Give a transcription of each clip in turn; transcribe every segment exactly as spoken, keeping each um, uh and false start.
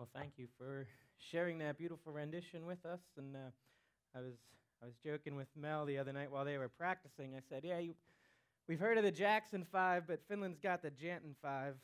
Well, thank you for sharing that beautiful rendition with us. And uh, I was I was joking with Mel the other night while they were practicing. I said, "Yeah, you, we've heard of the Jackson Five, but Finland's got the Janton Five."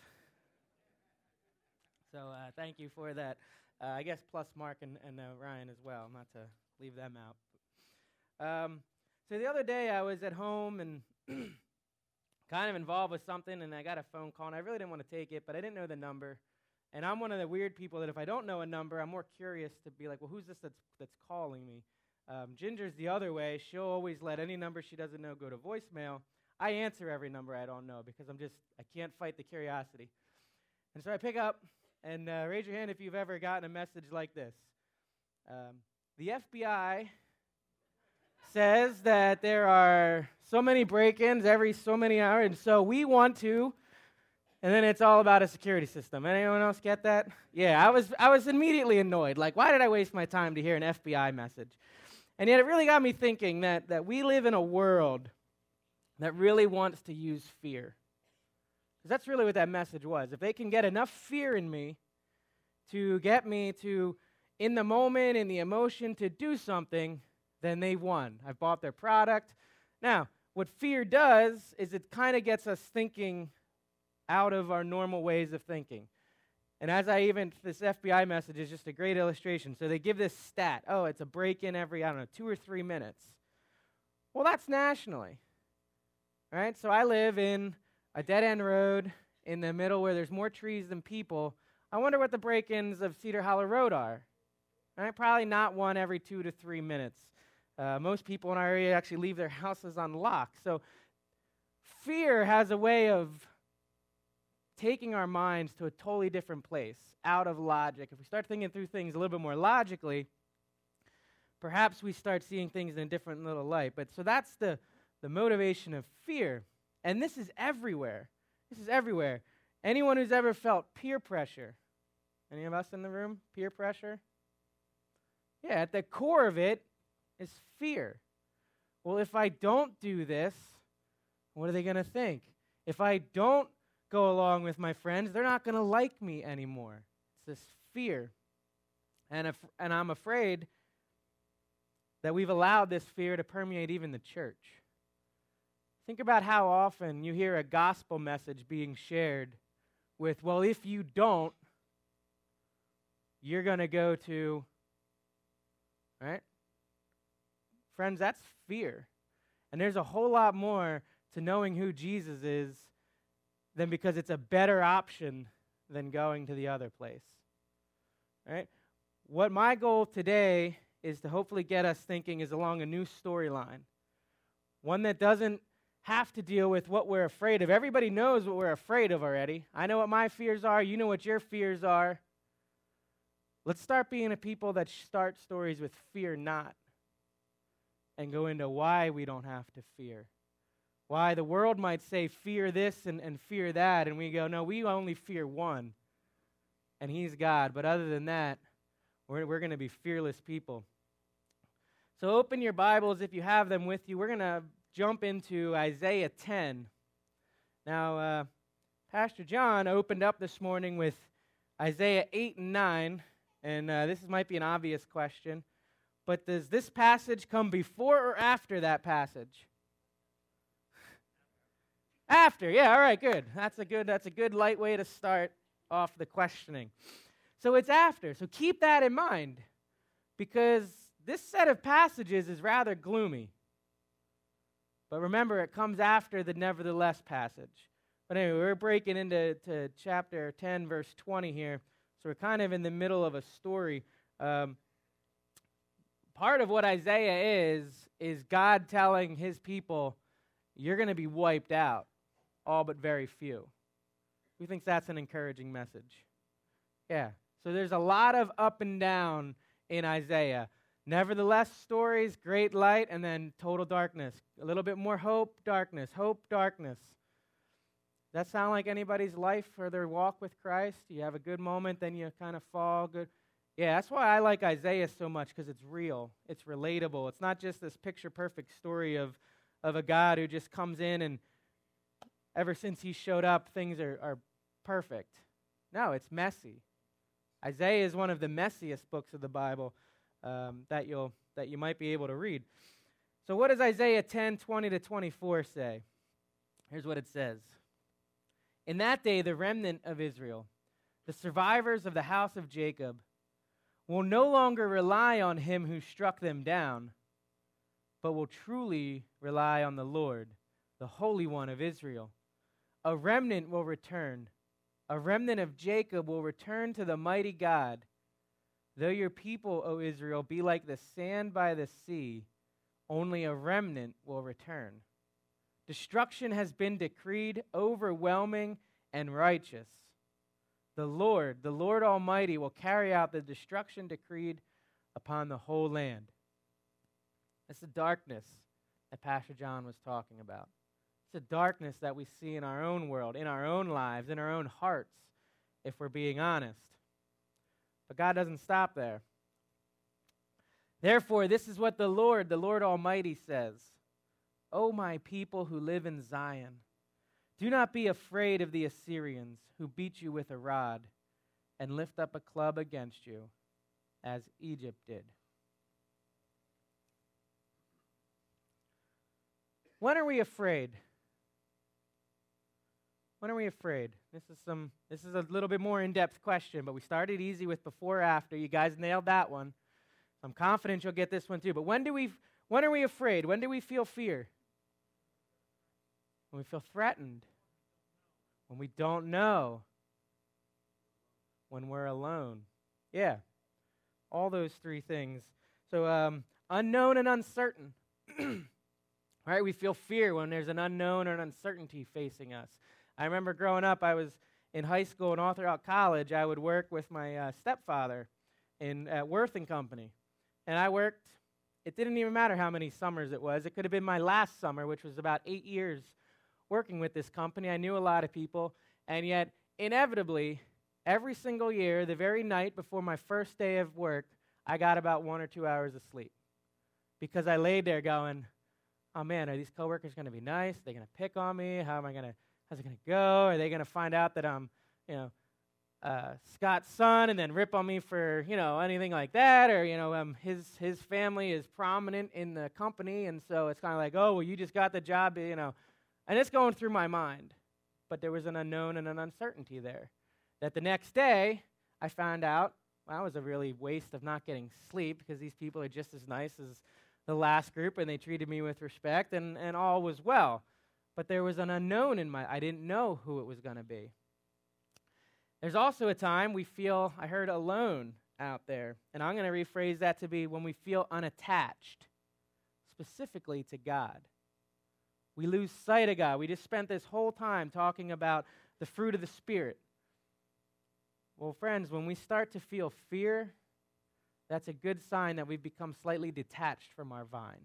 So uh, thank you for that. Uh, I guess plus Mark and, and uh, Ryan as well, not to leave them out. Um, so the other day I was at home and kind of involved with something, and I got a phone call, and I really didn't want to take it, but I didn't know the number. And I'm one of the weird people that if I don't know a number, I'm more curious to be like, well, who's this that's, that's calling me? Um, Ginger's the other way. She'll always let any number she doesn't know go to voicemail. I answer every number I don't know because I'm just, I can't fight the curiosity. And so I pick up, and uh, raise your hand if you've ever gotten a message like this. Um, the F B I says that there are so many break-ins every so many hours, and so we want to, and then it's all about a security system. Anyone else get that? Yeah, I was I was immediately annoyed. Like, why did I waste my time to hear an F B I message? And yet it really got me thinking that, that we live in a world that really wants to use fear. Because that's really what that message was. If they can get enough fear in me to get me to, in the moment, in the emotion, to do something, then they won. I've bought their product. Now, what fear does is it kind of gets us thinking out of our normal ways of thinking. And as I even, this F B I message is just a great illustration. So they give this stat. Oh, it's a break-in every, I don't know, two or three minutes. Well, that's nationally. All right, so I live in a dead-end road in the middle where there's more trees than people. I wonder what the break-ins of Cedar Hollow Road are. All right, probably not one every two to three minutes. Uh, most people in our area actually leave their houses unlocked. So fear has a way of taking our minds to a totally different place, out of logic. If we start thinking through things a little bit more logically, perhaps we start seeing things in a different little light. But so that's the, the motivation of fear. And this is everywhere. This is everywhere. Anyone who's ever felt peer pressure? Any of us in the room? Peer pressure? Yeah, at the core of it is fear. Well, if I don't do this, what are they going to think? If I don't go along with my friends, they're not going to like me anymore. It's this fear. And, if, and I'm afraid that we've allowed this fear to permeate even the church. Think about how often you hear a gospel message being shared with, well, if you don't, you're going to go to, right? Friends, that's fear. And there's a whole lot more to knowing who Jesus is than because it's a better option than going to the other place. Right? What my goal today is to hopefully get us thinking is along a new storyline. One that doesn't have to deal with what we're afraid of. Everybody knows what we're afraid of already. I know what my fears are. You know what your fears are. Let's start being a people that start stories with fear not and go into why we don't have to fear. Why the world might say fear this and, and fear that, and we go, no, we only fear one, and he's God. But other than that, we're, we're going to be fearless people. So open your Bibles if you have them with you. We're going to jump into Isaiah ten. Now, uh, Pastor John opened up this morning with Isaiah eight and nine, and uh, this might be an obvious question, but does this passage come before or after that passage? After, yeah, all right, good. That's a good, that's a good light way to start off the questioning. So it's after. So keep that in mind, because this set of passages is rather gloomy. But remember, it comes after the nevertheless passage. But anyway, we're breaking into to chapter ten, verse twenty here. So we're kind of in the middle of a story. Um, part of what Isaiah is, is God telling his people, you're going to be wiped out, all but very few. Who thinks that's an encouraging message? Yeah. So there's a lot of up and down in Isaiah. Nevertheless, stories, great light, and then total darkness. A little bit more hope, darkness, hope, darkness. Does that sound like anybody's life or their walk with Christ? You have a good moment, then you kind of fall. Good. Yeah, that's why I like Isaiah so much, because it's real. It's relatable. It's not just this picture-perfect story of, of a God who just comes in and ever since he showed up, things are, are perfect. No, it's messy. Isaiah is one of the messiest books of the Bible um, that you'll that you might be able to read. So what does Isaiah ten, twenty to twenty-four say? Here's what it says. In that day, the remnant of Israel, the survivors of the house of Jacob, will no longer rely on him who struck them down, but will truly rely on the Lord, the Holy One of Israel. A remnant will return. A remnant of Jacob will return to the mighty God. Though your people, O Israel, be like the sand by the sea, only a remnant will return. Destruction has been decreed, overwhelming and righteous. The Lord, the Lord Almighty, will carry out the destruction decreed upon the whole land. It's the darkness that Pastor John was talking about. It's the darkness that we see in our own world, in our own lives, in our own hearts, if we're being honest. But God doesn't stop there. Therefore, this is what the Lord, the Lord Almighty says. O my people who live in Zion, do not be afraid of the Assyrians who beat you with a rod and lift up a club against you, as Egypt did. When are we afraid? When are we afraid? This is some. This is a little bit more in-depth question, but we started easy with before, after. You guys nailed that one. I'm confident you'll get this one too. But when do we? When are we afraid? When do we feel fear? When we feel threatened. When we don't know. When we're alone. Yeah. All those three things. So um, unknown and uncertain. Right? We feel fear when there's an unknown or an uncertainty facing us. I remember growing up, I was in high school and all throughout college, I would work with my uh, stepfather in at Worth and Company. And I worked, it didn't even matter how many summers it was. It could have been my last summer, which was about eight years working with this company. I knew a lot of people. And yet, inevitably, every single year, the very night before my first day of work, I got about one or two hours of sleep. Because I laid there going, oh man, are these coworkers going to be nice? Are they going to pick on me? How am I going to, how's it going to go? Are they going to find out that I'm, you know, uh, Scott's son and then rip on me for, you know, anything like that? Or, you know, um, his his family is prominent in the company, and so it's kind of like, oh, well, you just got the job, you know. And it's going through my mind. But there was an unknown and an uncertainty there. That the next day, I found out, well, that was a really waste of not getting sleep, because these people are just as nice as the last group, and they treated me with respect, and, and all was well. But there was an unknown in my, I didn't know who it was going to be. There's also a time we feel, I heard, alone out there. And I'm going to rephrase that to be when we feel unattached, specifically to God. We lose sight of God. We just spent this whole time talking about the fruit of the Spirit. Well, friends, when we start to feel fear, that's a good sign that we've become slightly detached from our vine.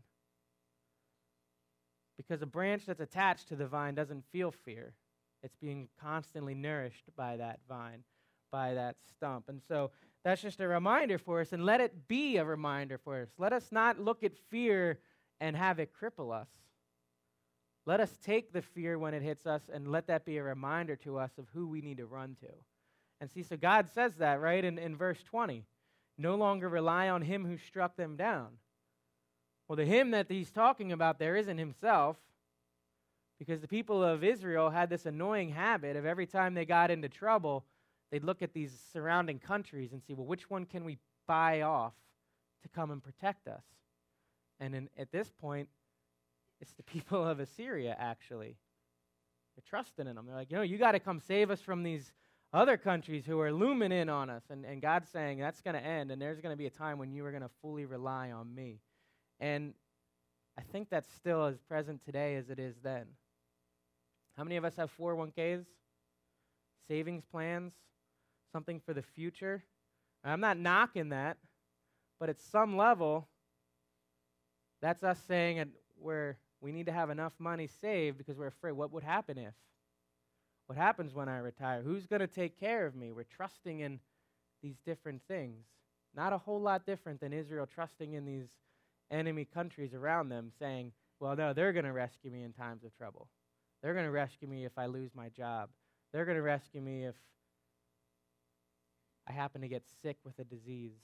Because a branch that's attached to the vine doesn't feel fear. It's being constantly nourished by that vine, by that stump. And so that's just a reminder for us, and let it be a reminder for us. Let us not look at fear and have it cripple us. Let us take the fear when it hits us and let that be a reminder to us of who we need to run to. And see, so God says that, right, in, in verse twenty. No longer rely on him who struck them down. Well, the him that he's talking about there isn't himself, because the people of Israel had this annoying habit of every time they got into trouble, they'd look at these surrounding countries and see, well, which one can we buy off to come and protect us? And in, at this point, it's the people of Assyria, actually. They're trusting in them. They're like, you know, you got to come save us from these other countries who are looming in on us. And, and God's saying, that's going to end, and there's going to be a time when you are going to fully rely on me. And I think that's still as present today as it is then. How many of us have four oh one k's? Savings plans? Something for the future? I'm not knocking that, but at some level, that's us saying that we're, we need to have enough money saved because we're afraid. What would happen if? What happens when I retire? Who's going to take care of me? We're trusting in these different things. Not a whole lot different than Israel trusting in these enemy countries around them, saying, well, no, they're going to rescue me in times of trouble. They're going to rescue me if I lose my job. They're going to rescue me if I happen to get sick with a disease.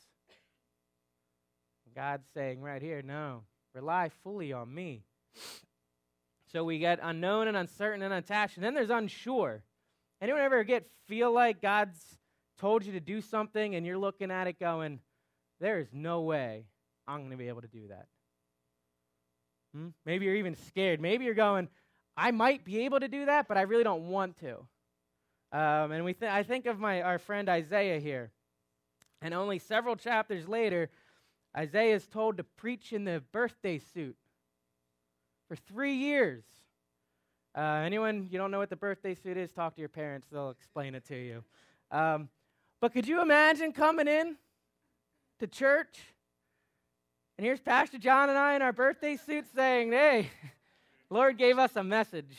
God's saying right here, no, rely fully on me. So we get unknown and uncertain and unattached, and then there's unsure. Anyone ever get feel like God's told you to do something and you're looking at it going, there is no way I'm going to be able to do that? Hmm? Maybe you're even scared. Maybe you're going, I might be able to do that, but I really don't want to. Um, and we th- I think of my our friend Isaiah here. And only several chapters later, Isaiah is told to preach in the birthday suit for three years. Uh, anyone, you don't know what the birthday suit is, talk to your parents. They'll explain it to you. Um, but could you imagine coming in to church, and here's Pastor John and I in our birthday suits saying, hey, Lord gave us a message.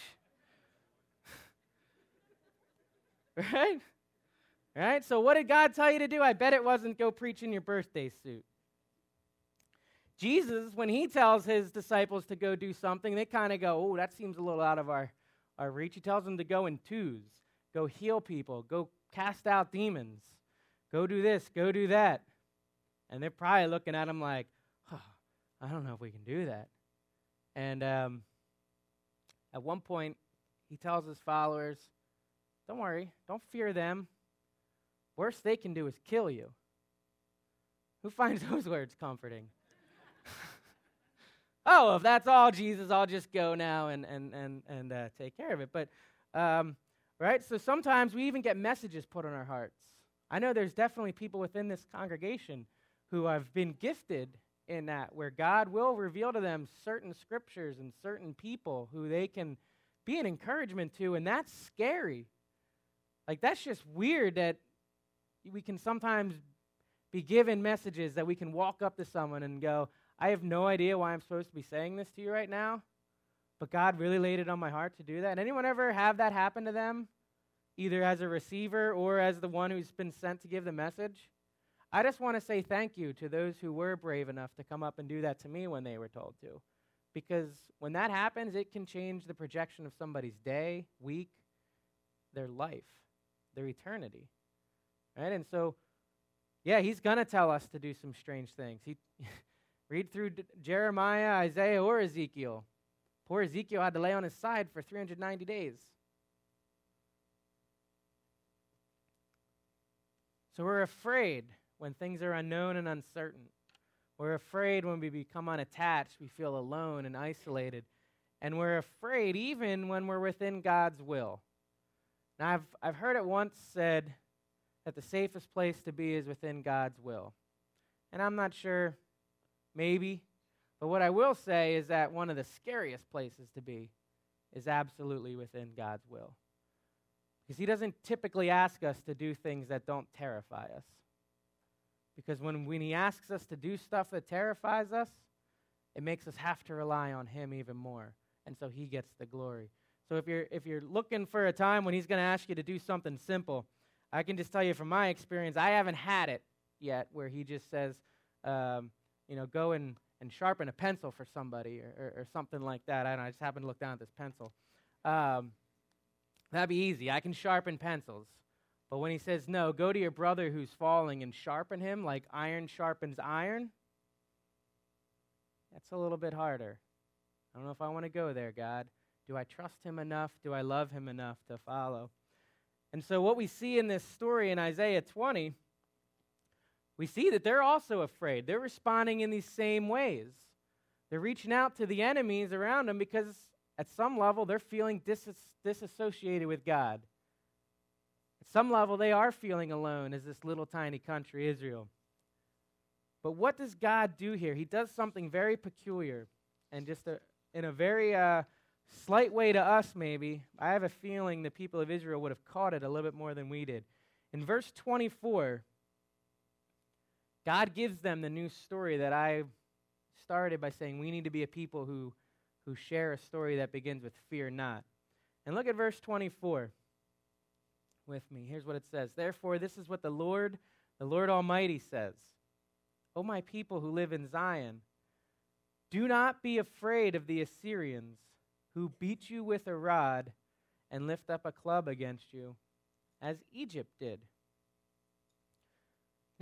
Right? Right? So what did God tell you to do? I bet it wasn't go preach in your birthday suit. Jesus, when he tells his disciples to go do something, they kind of go, oh, that seems a little out of our, our reach. He tells them to go in twos, go heal people, go cast out demons, go do this, go do that. And they're probably looking at him like, oh, I don't know if we can do that. And um, at one point, he tells his followers, don't worry, don't fear them. Worst they can do is kill you. Who finds those words comforting? Oh, if that's all, Jesus, I'll just go now and and and and uh, take care of it. But um, right, so sometimes we even get messages put on our hearts. I know there's definitely people within this congregation who have been gifted in that, where God will reveal to them certain scriptures and certain people who they can be an encouragement to, and that's scary. Like, that's just weird that we can sometimes be given messages that we can walk up to someone and go, I have no idea why I'm supposed to be saying this to you right now, but God really laid it on my heart to do that. And anyone ever have that happen to them, either as a receiver or as the one who's been sent to give the message? I just want to say thank you to those who were brave enough to come up and do that to me when they were told to. Because when that happens, it can change the projection of somebody's day, week, their life, their eternity. Right? And so, yeah, he's going to tell us to do some strange things. He read through D- Jeremiah, Isaiah, or Ezekiel. Poor Ezekiel had to lay on his side for three hundred ninety days. So we're afraid when things are unknown and uncertain. We're afraid when we become unattached, we feel alone and isolated. And we're afraid even when we're within God's will. Now, I've, I've heard it once said that the safest place to be is within God's will. And I'm not sure, maybe, but what I will say is that one of the scariest places to be is absolutely within God's will. Because he doesn't typically ask us to do things that don't terrify us. Because when, when he asks us to do stuff that terrifies us, it makes us have to rely on him even more. And so he gets the glory. So if you're if you're looking for a time when he's going to ask you to do something simple, I can just tell you from my experience, I haven't had it yet where he just says, um, you know, go and, and sharpen a pencil for somebody or, or, or something like that. I don't know, I just happened to look down at this pencil. Um, that'd be easy. I can sharpen pencils. But when he says, no, go to your brother who's falling and sharpen him like iron sharpens iron, that's a little bit harder. I don't know if I want to go there, God. Do I trust him enough? Do I love him enough to follow? And so what we see in this story in Isaiah twenty, we see that they're also afraid. They're responding in these same ways. They're reaching out to the enemies around them because at some level they're feeling dis- disassociated with God. At some level they are feeling alone as this little tiny country, Israel. But what does God do here? He does something very peculiar and just a, in a very uh, slight way to us maybe. I have a feeling the people of Israel would have caught it a little bit more than we did. In verse twenty-four, God gives them the new story that I started by saying we need to be a people who, who share a story that begins with fear not. And look at verse twenty-four with me. Here's what it says. Therefore, this is what the Lord, the Lord Almighty says. O my people who live in Zion, do not be afraid of the Assyrians who beat you with a rod and lift up a club against you, as Egypt did.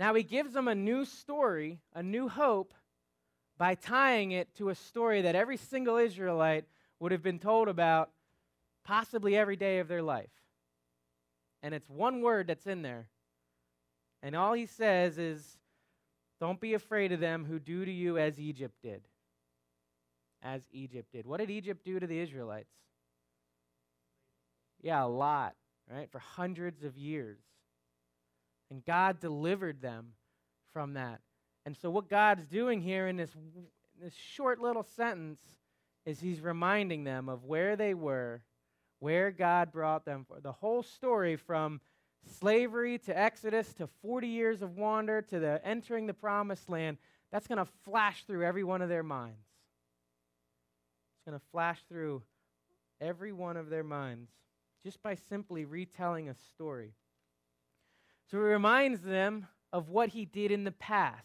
Now he gives them a new story, a new hope, by tying it to a story that every single Israelite would have been told about possibly every day of their life. And it's one word that's in there. And all he says is, don't be afraid of them who do to you as Egypt did. As Egypt did. What did Egypt do to the Israelites? Yeah, a lot, right? For hundreds of years. And God delivered them from that. And so what God's doing here in this, this short little sentence is he's reminding them of where they were, where God brought them. The whole story from slavery to Exodus to forty years of wander to the entering the promised land, that's going to flash through every one of their minds. It's going to flash through every one of their minds just by simply retelling a story. So he reminds them of what he did in the past.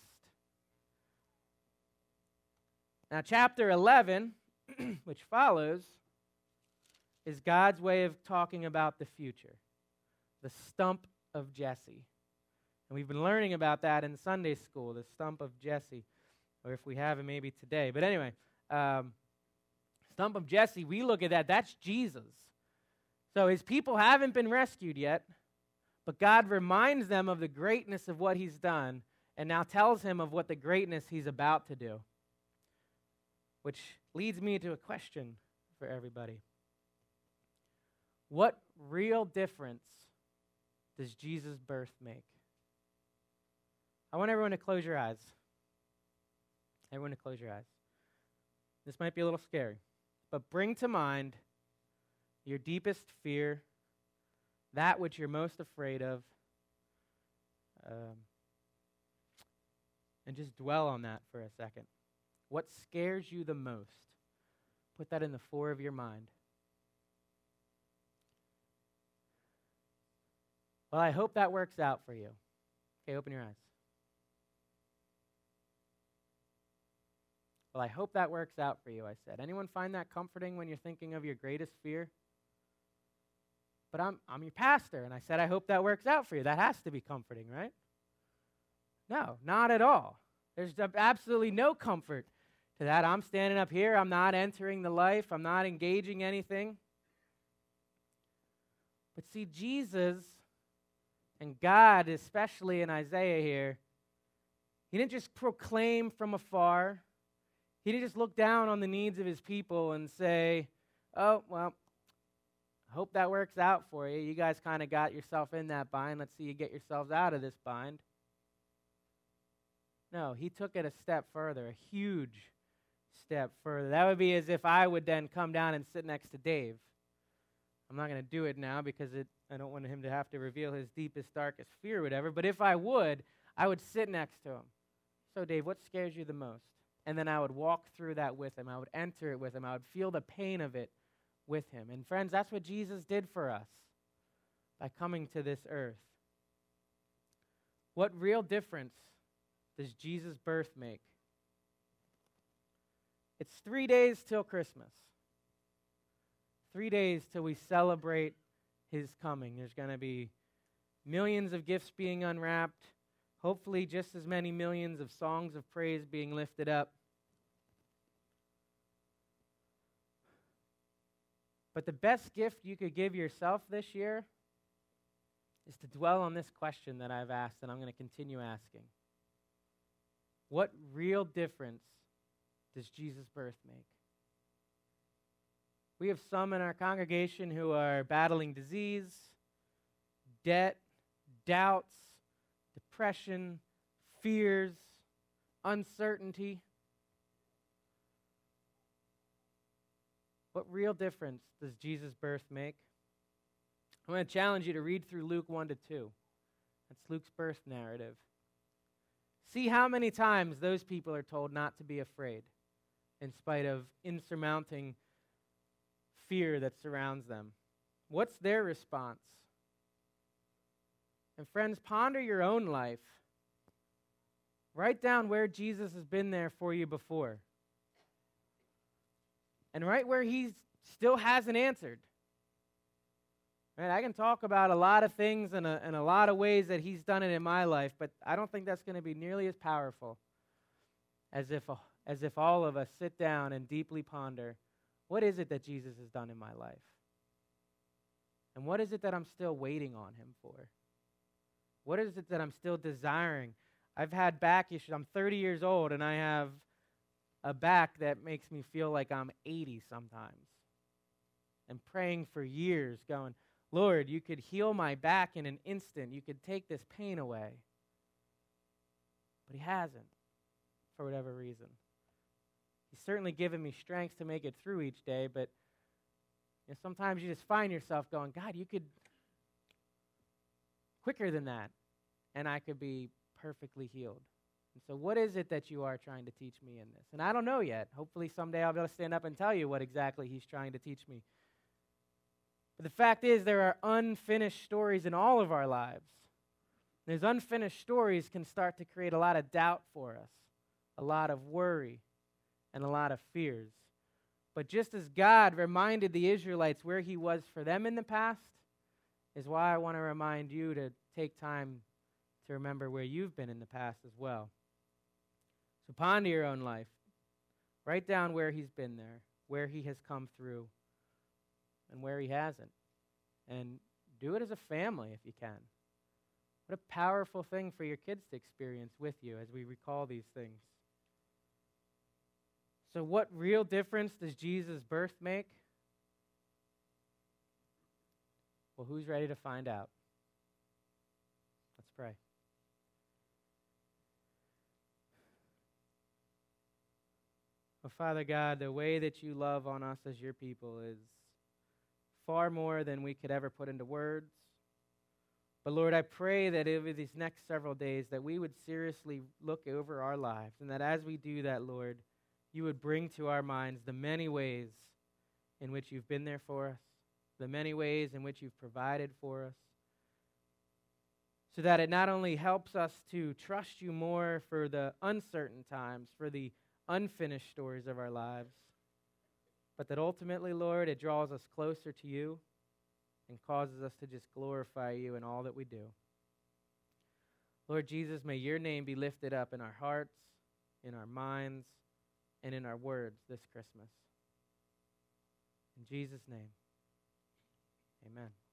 Now, chapter eleven, which follows, is God's way of talking about the future, the stump of Jesse. And we've been learning about that in Sunday school, the stump of Jesse, or if we haven't, maybe today. But anyway, um, stump of Jesse, we look at that, that's Jesus. So his people haven't been rescued yet, but God reminds them of the greatness of what he's done and now tells him of what the greatness he's about to do. Which leads me to a question for everybody. What real difference does Jesus' birth make? I want everyone to close your eyes. Everyone to close your eyes. This might be a little scary, but bring to mind your deepest fear, that which you're most afraid of, um, and just dwell on that for a second. What scares you the most? Put that in the fore of your mind. Well, I hope that works out for you. Okay, open your eyes. Well, I hope that works out for you, I said. Anyone find that comforting when you're thinking of your greatest fear? But I'm I'm your pastor, and I said, I hope that works out for you. That has to be comforting, right? No, not at all. There's absolutely no comfort to that. I'm standing up here. I'm not entering the life. I'm not engaging anything. But see, Jesus and God, especially in Isaiah here, he didn't just proclaim from afar. He didn't just look down on the needs of his people and say, oh, well, I hope that works out for you. You guys kind of got yourself in that bind. Let's see you get yourselves out of this bind. No, he took it a step further, a huge step further. That would be as if I would then come down and sit next to Dave. I'm not going to do it now because it, I don't want him to have to reveal his deepest, darkest fear or whatever, but if I would, I would sit next to him. So, Dave, what scares you the most? And then I would walk through that with him. I would enter it with him. I would feel the pain of it with him. And friends, that's what Jesus did for us by coming to this earth. What real difference does Jesus' birth make? It's three days till Christmas. Three days till we celebrate his coming. There's going to be millions of gifts being unwrapped. Hopefully just as many millions of songs of praise being lifted up. But the best gift you could give yourself this year is to dwell on this question that I've asked, and I'm going to continue asking. What real difference does Jesus' birth make? We have some in our congregation who are battling disease, debt, doubts, depression, fears, uncertainty. What real difference does Jesus' birth make? I'm going to challenge you to read through Luke one to two. That's Luke's birth narrative. See how many times those people are told not to be afraid in spite of insurmounting fear that surrounds them. What's their response? And friends, ponder your own life. Write down where Jesus has been there for you before. And right where he still hasn't answered. Right? I can talk about a lot of things and a, and a lot of ways that he's done it in my life, but I don't think that's going to be nearly as powerful as if, as if all of us sit down and deeply ponder, what is it that Jesus has done in my life? And what is it that I'm still waiting on him for? What is it that I'm still desiring? I've had back issues. I'm thirty years old, and I have a back that makes me feel like I'm eighty sometimes. And praying for years, going, Lord, you could heal my back in an instant. You could take this pain away. But he hasn't, for whatever reason. He's certainly given me strength to make it through each day, but you know, sometimes you just find yourself going, God, you could quicker than that, and I could be perfectly healed. And so what is it that you are trying to teach me in this? And I don't know yet. Hopefully someday I'll be able to stand up and tell you what exactly he's trying to teach me. But the fact is, there are unfinished stories in all of our lives. Those unfinished stories can start to create a lot of doubt for us, a lot of worry, and a lot of fears. But just as God reminded the Israelites where he was for them in the past, is why I want to remind you to take time to remember where you've been in the past as well. So ponder your own life. Write down where he's been there, where he has come through, and where he hasn't. And do it as a family if you can. What a powerful thing for your kids to experience with you as we recall these things. So what real difference does Jesus' birth make? Well, who's ready to find out? Let's pray. Oh, Father God, the way that you love on us as your people is far more than we could ever put into words. But Lord, I pray that over these next several days that we would seriously look over our lives, and that as we do that, Lord, you would bring to our minds the many ways in which you've been there for us, the many ways in which you've provided for us, so that it not only helps us to trust you more for the uncertain times, for the unfinished stories of our lives, but that ultimately, Lord, it draws us closer to you and causes us to just glorify you in all that we do. Lord Jesus, may your name be lifted up in our hearts, in our minds, and in our words this Christmas. In Jesus' name, amen.